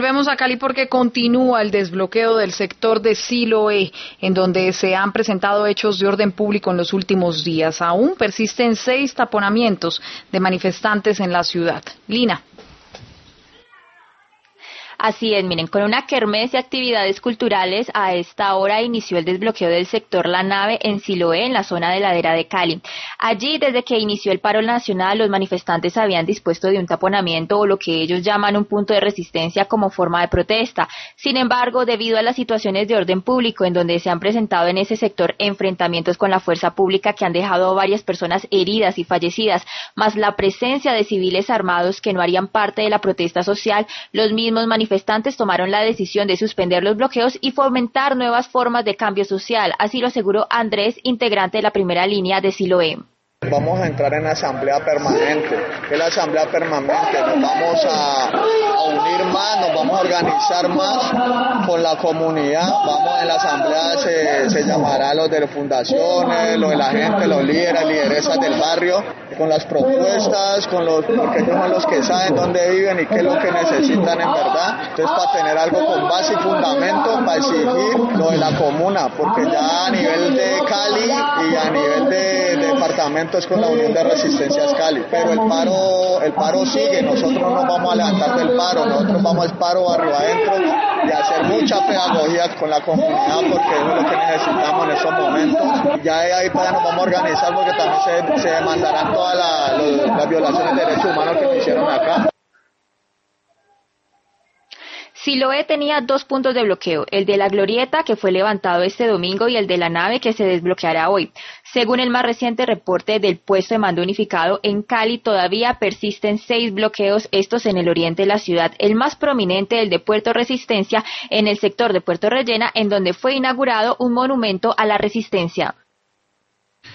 Volvemos a Cali porque continúa el desbloqueo del sector de Siloé, en donde se han presentado hechos de orden público en los últimos días. Aún persisten 6 taponamientos de manifestantes en la ciudad. Lina. Así es, miren, con una kermés y actividades culturales, a esta hora inició el desbloqueo del sector La Nave en Siloé, en la zona de Ladera de Cali. Allí, desde que inició el paro nacional, los manifestantes habían dispuesto de un taponamiento o lo que ellos llaman un punto de resistencia como forma de protesta. Sin embargo, debido a las situaciones de orden público en donde se han presentado en ese sector enfrentamientos con la fuerza pública que han dejado a varias personas heridas y fallecidas, más la presencia de civiles armados que no harían parte de la protesta social, los mismos manifestantes tomaron la decisión de suspender los bloqueos y fomentar nuevas formas de cambio social. Así lo aseguró Andrés, integrante de la primera línea de Siloé. Vamos a entrar en asamblea permanente. ¿Qué es la asamblea permanente? Nos vamos a unir más, nos vamos a organizar más con la comunidad. Vamos en la asamblea, se llamará los de las fundaciones, los de la gente, los líderes, lideresas del barrio, con las propuestas, porque ellos son los que saben dónde viven y qué es lo que necesitan en verdad. Entonces, para tener algo con base y fundamento, para exigir lo de la comuna, porque ya a nivel de Cali y a nivel de departamento es con la Unión de Resistencias Cali, pero el paro sigue. Nosotros no nos vamos a levantar del paro, nosotros vamos al paro barrio adentro y hacer mucha pedagogía con la comunidad, porque eso es lo que necesitamos en estos momentos. Ya de ahí para allá nos vamos a organizar, porque también se demandarán todas las violaciones de derechos humanos que se hicieron acá. Siloé tenía 2 puntos de bloqueo, el de la Glorieta, que fue levantado este domingo, y el de La Nave, que se desbloqueará hoy. Según el más reciente reporte del puesto de mando unificado, en Cali todavía persisten 6 bloqueos, estos en el oriente de la ciudad, el más prominente, el de Puerto Resistencia, en el sector de Puerto Rellena, en donde fue inaugurado un monumento a la resistencia.